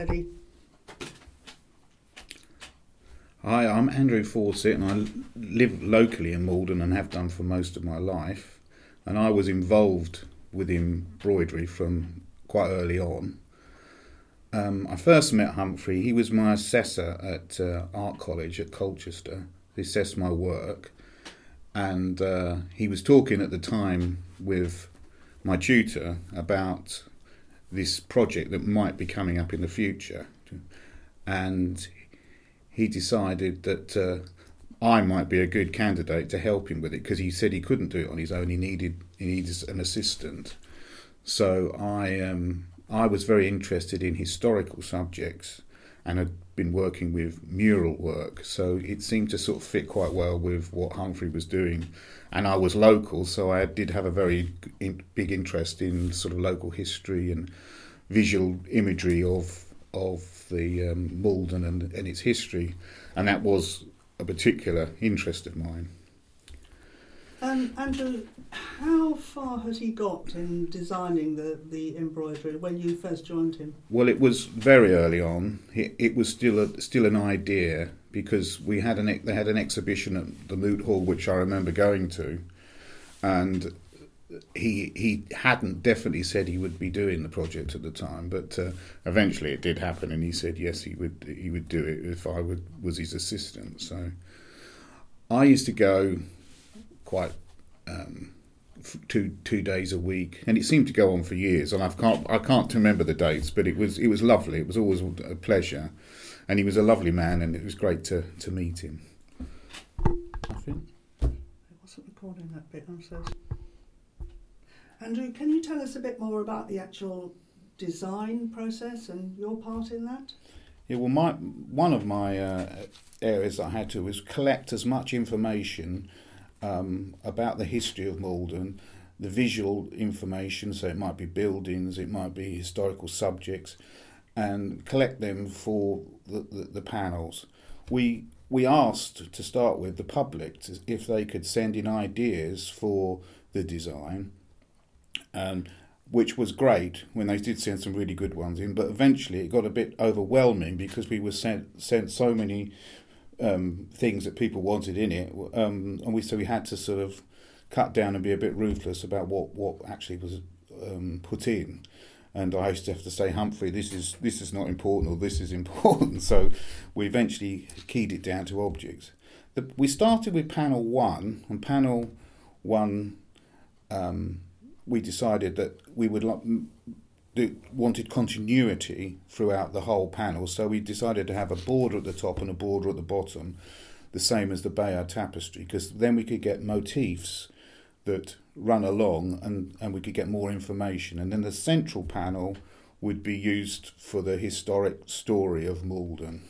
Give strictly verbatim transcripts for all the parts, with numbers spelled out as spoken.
Eddie. Hi, I'm Andrew Fawcett and I live locally in Malden and have done for most of my life. And I was involved with embroidery from quite early on. Um, I first met Humphrey. He was my assessor at uh, Art College at Colchester. He assessed my work. And uh, he was talking at the time with my tutor about this project that might be coming up in the future. And he decided that uh, I might be a good candidate to help him with it, because he said he couldn't do it on his own. He needed he needed an assistant. So I um, I was very interested in historical subjects and had been working with mural work. So it seemed to sort of fit quite well with what Humphrey was doing. And I was local, so I did have a very in, big interest in sort of local history and visual imagery of of the um, Malden and, and its history, and that was a particular interest of mine. Um, Andrew, how far had he got in designing the, the embroidery when you first joined him? Well, it was very early on. It, it was still a, still an idea, because we had an they had an exhibition at the Moot Hall, which I remember going to, and he he hadn't definitely said he would be doing the project at the time, but uh, eventually it did happen, and he said yes, he would he would do it if I would was his assistant. So I used to go quite um, two two days a week, and it seemed to go on for years. And I can't I can't remember the dates, but it was it was lovely. It was always a pleasure, and he was a lovely man, and it was great to, to meet him. I think it wasn't recording that bit. I'm so. Andrew, can you tell us a bit more about the actual design process and your part in that? Yeah, well, my one of my uh, areas that I had to was collect as much information um, about the history of Malden, the visual information, so it might be buildings, it might be historical subjects, and collect them for the, the, the panels. We we asked, to start with, the public to, if they could send in ideas for the design, Um, which was great when they did send some really good ones in, but eventually it got a bit overwhelming because we were sent sent so many um, things that people wanted in it, um, and we so we had to sort of cut down and be a bit ruthless about what, what actually was um, put in. And I used to have to say, Humphrey, this is this is not important, or this is important. So we eventually keyed it down to objects. The, we started with panel one, and panel one. Um, we decided that we would like, wanted continuity throughout the whole panel, so we decided to have a border at the top and a border at the bottom, the same as the Bayard tapestry, because then we could get motifs that run along, and, and we could get more information. And then the central panel would be used for the historic story of Malden.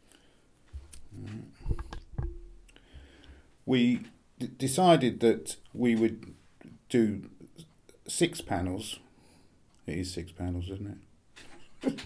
We d- decided that we would do six panels. It is six panels, isn't it?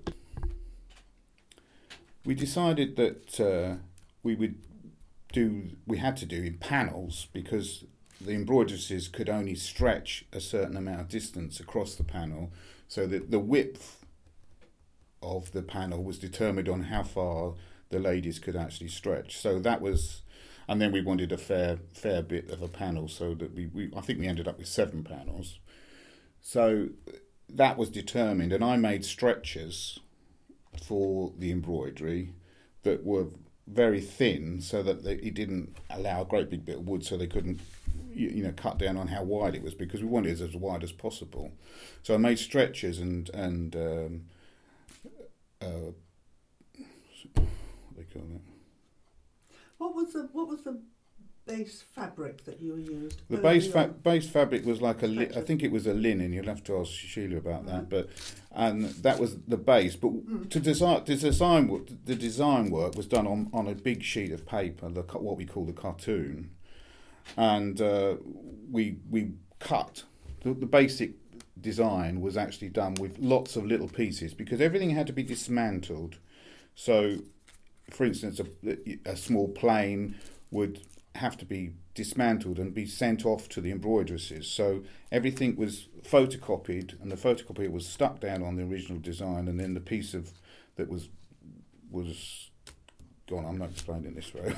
We decided that uh, we would do. We had to do in panels, because the embroideries could only stretch a certain amount of distance across the panel, so that the width of the panel was determined on how far the ladies could actually stretch. So that was. And then we wanted a fair fair bit of a panel, so that we, we I think we ended up with seven panels. So that was determined, and I made stretchers for the embroidery that were very thin, so that they, it didn't allow a great big bit of wood, so they couldn't you, you know cut down on how wide it was, because we wanted it as wide as possible. So I made stretchers and and um, uh, what do they call that? What was the what was the base fabric that you used? The base fa- base fabric was like a li- I think it was a linen. You'll have to ask Sheila about that. Mm-hmm. But and that was the base. But mm. to design to design work, the design work was done on, on a big sheet of paper, the what we call the cartoon, and uh, we we cut the, the basic design was actually done with lots of little pieces, because everything had to be dismantled. So, for instance, a, a small plane would have to be dismantled and be sent off to the embroideresses. So everything was photocopied, and the photocopier was stuck down on the original design, and then the piece of that was was. Go on, I'm not explaining this right.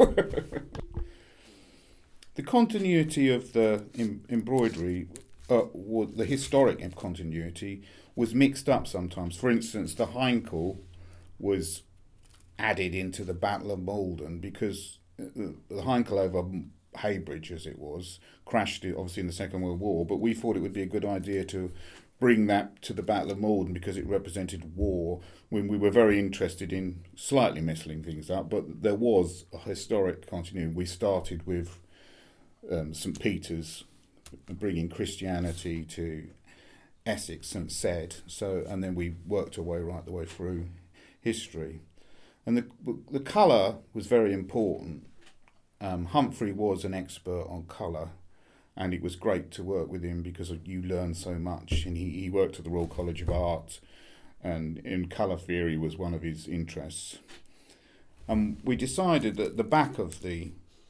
The continuity of the em- embroidery, uh, was, the historic continuity, was mixed up sometimes. For instance, the Heinkel was added into the Battle of Maldon because the, the Heinkel over Heybridge, as it was, crashed it obviously in the Second World War, but we thought it would be a good idea to bring that to the Battle of Maldon because it represented war, when we were very interested in slightly messing things up, but there was a historic continuity. We started with um, St Peter's, bringing Christianity to Essex, St Ced, so, and then we worked our way right the way through history. And the the colour was very important. Um, Humphrey was an expert on colour, and it was great to work with him because you learn so much. And he, he worked at the Royal College of Art, and in colour theory was one of his interests. And we decided that the back of the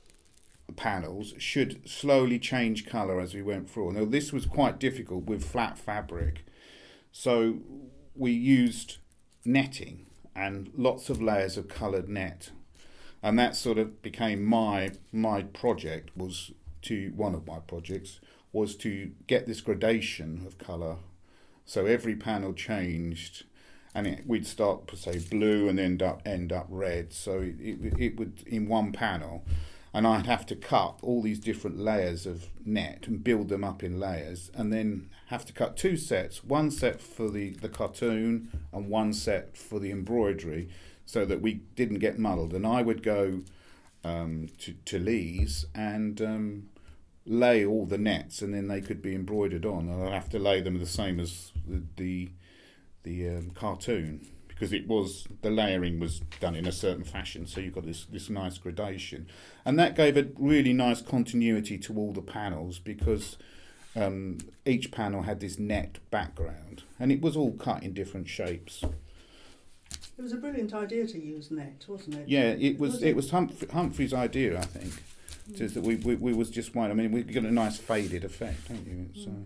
panels should slowly change colour as we went through. Now this was quite difficult with flat fabric, so we used netting and lots of layers of coloured net, and that sort of became my my project was to one of my projects was to get this gradation of colour, so every panel changed, and it, we'd start say blue and end up end up red, so it, it, it would in one panel, and I'd have to cut all these different layers of net and build them up in layers, and then have to cut two sets, one set for the, the cartoon and one set for the embroidery, so that we didn't get muddled. And I would go um, to, to Lee's and um, lay all the nets, and then they could be embroidered on, and I'd have to lay them the same as the the, the um, cartoon, because it was the layering was done in a certain fashion, so you've got this this nice gradation, and that gave a really nice continuity to all the panels, because um, each panel had this net background, and it was all cut in different shapes. It was a brilliant idea to use net, wasn't it? Yeah, it was. was it? it was Humph- Humphrey's idea, I think. Mm. Is that we, we we was just one. I mean, we got a nice faded effect, don't you? So. Mm.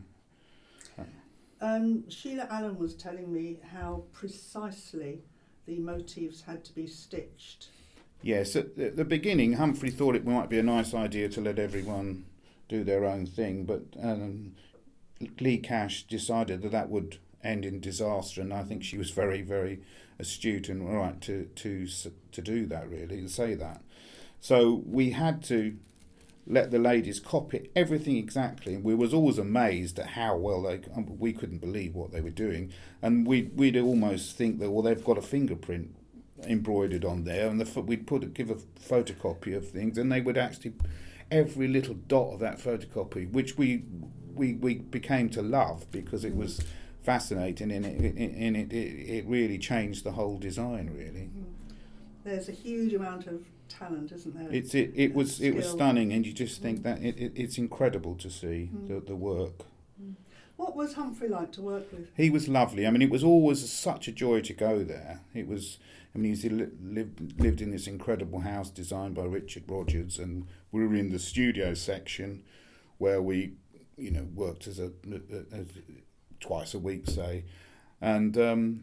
Um, Sheila Allen was telling me how precisely the motifs had to be stitched. Yes, at the beginning, Humphrey thought it might be a nice idea to let everyone do their own thing, but um, Lee Cash decided that that would end in disaster, and I think she was very, very astute and right to to to do that, really, to say that. So we had to let the ladies copy everything exactly, and we was always amazed at how well they. We couldn't believe what they were doing, and we we'd almost think that well they've got a fingerprint embroidered on there, and the, we'd put give a photocopy of things, and they would actually every little dot of that photocopy, which we we we became to love because it was fascinating, and it and it, it it really changed the whole design, really. There's a huge amount of talent, isn't there? It's it, it was Skill. It was stunning, and you just think that it, it it's incredible to see mm. the the work. Mm. What was Humphrey like to work with? He was lovely. I mean, it was always such a joy to go there. It was. I mean, he lived lived in this incredible house designed by Richard Rogers, and we were in the studio section, where we, you know, worked as a, a, a twice a week, say, and. Um,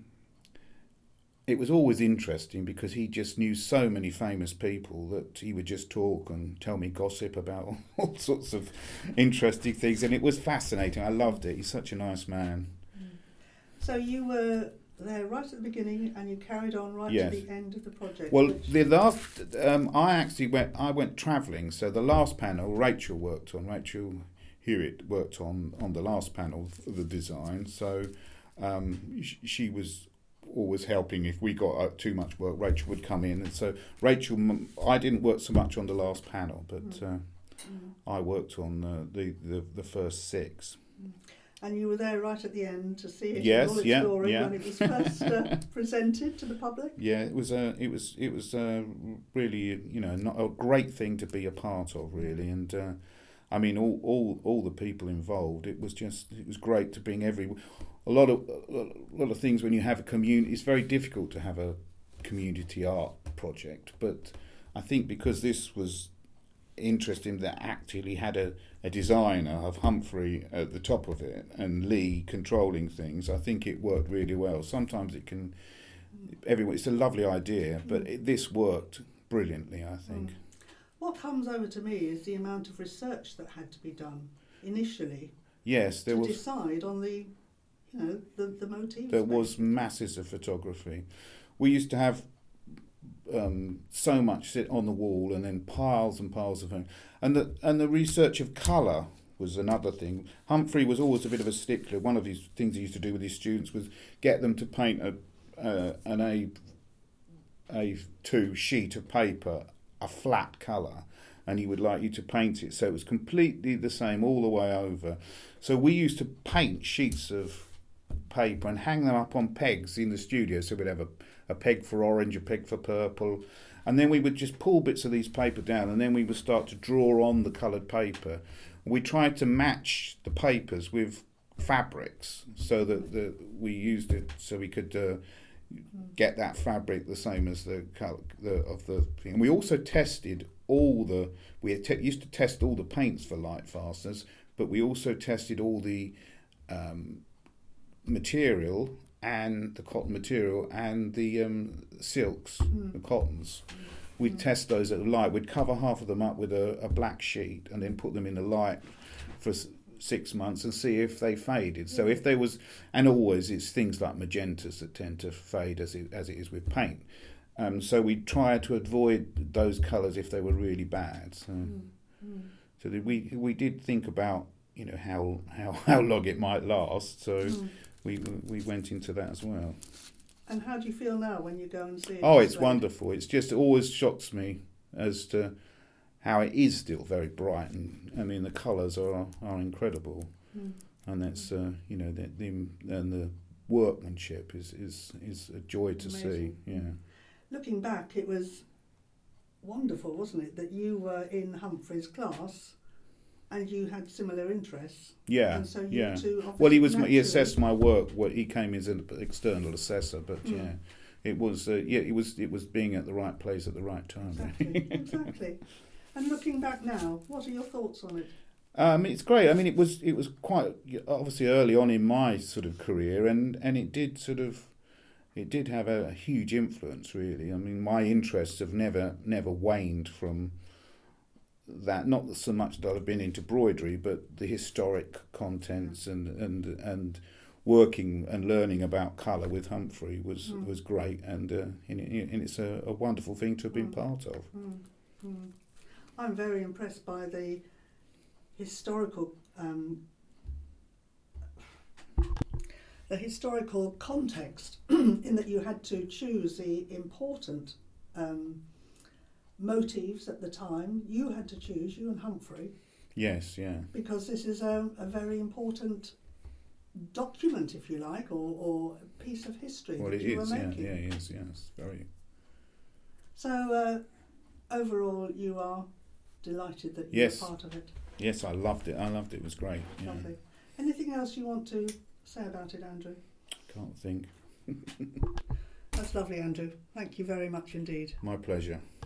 It was always interesting because he just knew so many famous people that he would just talk and tell me gossip about all sorts of interesting things, and it was fascinating. I loved it. He's such a nice man. So you were there right at the beginning, and you carried on right yes. to the end of the project. Well, the last um, I actually went. I went travelling. So the last panel, Rachel worked on. Rachel Hewitt worked on on the last panel for the design. So um, sh- she was. always helping. If we got uh, too much work, Rachel would come in, and so Rachel, I didn't work so much on the last panel, but uh, mm. I worked on uh, the, the the first six. And you were there right at the end to see it yes, in all its yeah, glory yeah. when it was first uh, presented to the public. Yeah, it was a uh, it was it was uh, really you know not a great thing to be a part of, really, and uh, I mean all, all all the people involved. It was just it was great to bring every. A lot of a lot of things when you have a community, it's very difficult to have a community art project. But I think because this was interesting, that actually had a, a designer of Humphrey at the top of it and Lee controlling things, I think it worked really well. Sometimes it can everyone. It's a lovely idea, but it, this worked brilliantly, I think. Mm. What comes over to me is the amount of research that had to be done initially. Yes, there to was. decide on the, you know, the the motifs. There was basically. masses of photography. We used to have um, so much sit on the wall, and then piles and piles of things. And the and the research of colour was another thing. Humphrey was always a bit of a stickler. One of his things he used to do with his students was get them to paint a uh, an A A two sheet of paper, a flat colour, and he would like you to paint it so it was completely the same all the way over. So we used to paint sheets of paper and hang them up on pegs in the studio. So we'd have a, a peg for orange, a peg for purple, and then we would just pull bits of these paper down, and then we would start to draw on the coloured paper. We tried to match the papers with fabrics so that the, we used it so we could uh, get that fabric the same as the colour the, of the thing. And we also tested all the we te- used to test all the paints for light fasteners, but we also tested all the um, material and the cotton material and the um, silks, mm. the cottons. We'd mm. test those at the light. We'd cover half of them up with a, a black sheet and then put them in the light for s- six months and see if they faded. So if there was, and always it's things like magentas that tend to fade as it, as it is with paint. Um, so we try to avoid those colours if they were really bad. So, mm. Mm. so that we we did think about, you know, how how, how long it might last. So mm. we we went into that as well. And how do you feel now when you go and see it? Oh, it's wonderful. It's just it always shocks me as to how it is still very bright, and I mean the colours are are incredible, mm. and that's uh, you know the, the and the workmanship is is is a joy to Amazing. see. Yeah. Looking back, it was wonderful, wasn't it, that you were in Humphrey's class and you had similar interests. Yeah, and so you yeah. two Well, he was naturally... he assessed my work. What he came as an external assessor, but mm. yeah, it was uh, yeah it was it was being at the right place at the right time. Exactly, exactly. And looking back now, what are your thoughts on it? Um, it's great. I mean, it was it was quite obviously early on in my sort of career, and, and it did sort of it did have a, a huge influence. Really, I mean, my interests have never never waned from that. Not so much that I've been into embroidery, but the historic contents and and and working and learning about colour with Humphrey was mm. was great, and uh, and, it, and it's a, a wonderful thing to have been mm. part of. Mm. Mm. I'm very impressed by the historical um, the historical context in that you had to choose the important um, motifs at the time. You had to choose, you and Humphrey. Yes, yeah. Because this is a, a very important document, if you like, or, or a piece of history well, that it you is, were yeah, making. yeah, it is, yes, very. So uh, overall, you are delighted that you yes. were part of it. Yes, I loved it. I loved it. It was great. Yeah. Lovely. Anything else you want to say about it, Andrew? Can't think. That's lovely, Andrew. Thank you very much indeed. My pleasure.